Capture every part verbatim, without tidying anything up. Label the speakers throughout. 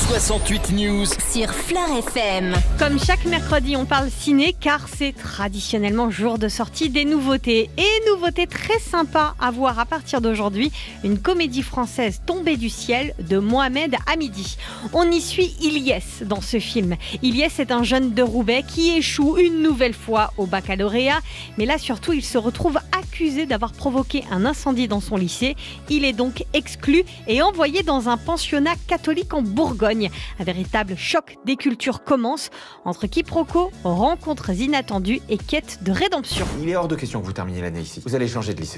Speaker 1: soixante-huit News
Speaker 2: sur Fleur F M.
Speaker 3: Comme chaque mercredi, on parle ciné car c'est traditionnellement jour de sortie des nouveautés. Et nouveauté très sympa à voir à partir d'aujourd'hui, une comédie française tombée du ciel de Mohamed Hamidi. On y suit Ilyes dans ce film. Ilyes est un jeune de Roubaix qui échoue une nouvelle fois au baccalauréat. Mais là surtout, il se retrouve accusé d'avoir provoqué un incendie dans son lycée. Il est donc exclu et envoyé dans un pensionnat catholique en Bourgogne. Un véritable choc des cultures commence entre quiproquos, rencontres inattendues et quête de rédemption.
Speaker 4: Il est hors de question que vous terminiez l'année ici. Vous allez changer de lycée.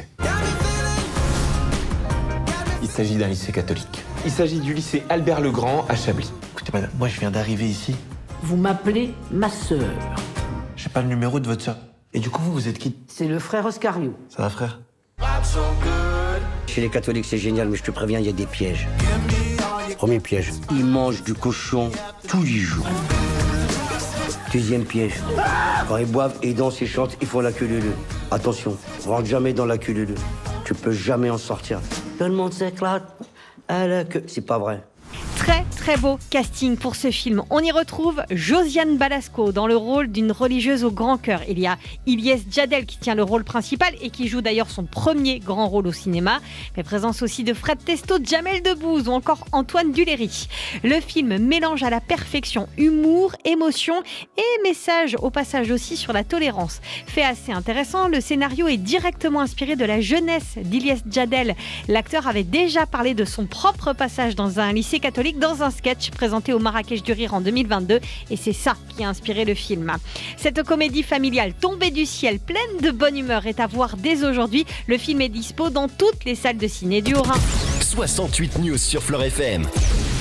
Speaker 4: Il s'agit d'un lycée catholique. Il s'agit du lycée Albert le Grand à Chablis.
Speaker 5: Écoutez madame, moi je viens d'arriver ici.
Speaker 6: Vous m'appelez ma sœur.
Speaker 5: J'ai pas le numéro de votre sœur. Et du coup vous, vous êtes qui?
Speaker 6: C'est le frère Oscario.
Speaker 5: Ça va frère?
Speaker 7: Chez les catholiques c'est génial, mais je te préviens, il y a des pièges. Premier piège, ils mangent du cochon tous les jours. Deuxième piège, quand ils boivent et dansent et chantent, ils font la queue leu. Attention, rentre jamais dans la queue leu. Tu peux jamais en sortir. Tout le monde s'éclate à la queue. C'est pas vrai.
Speaker 3: Très très beau casting pour ce film. On y retrouve Josiane Balasco dans le rôle d'une religieuse au grand cœur. Il y a Ilyes Djadel qui tient le rôle principal et qui joue d'ailleurs son premier grand rôle au cinéma. Mais présence aussi de Fred Testo, Jamel Debbouze ou encore Antoine Duléry. Le film mélange à la perfection humour, émotion et message au passage aussi sur la tolérance. Fait assez intéressant, le scénario est directement inspiré de la jeunesse d'Ilyes Djadel. L'acteur avait déjà parlé de son propre passage dans un lycée catholique dans un sketch présenté au Marrakech du Rire en deux mille vingt-deux et c'est ça qui a inspiré le film. Cette comédie familiale tombée du ciel pleine de bonne humeur est à voir dès aujourd'hui. Le film est dispo dans toutes les salles de ciné du Haut-Rhin.
Speaker 1: soixante-huit News sur Fleur F M.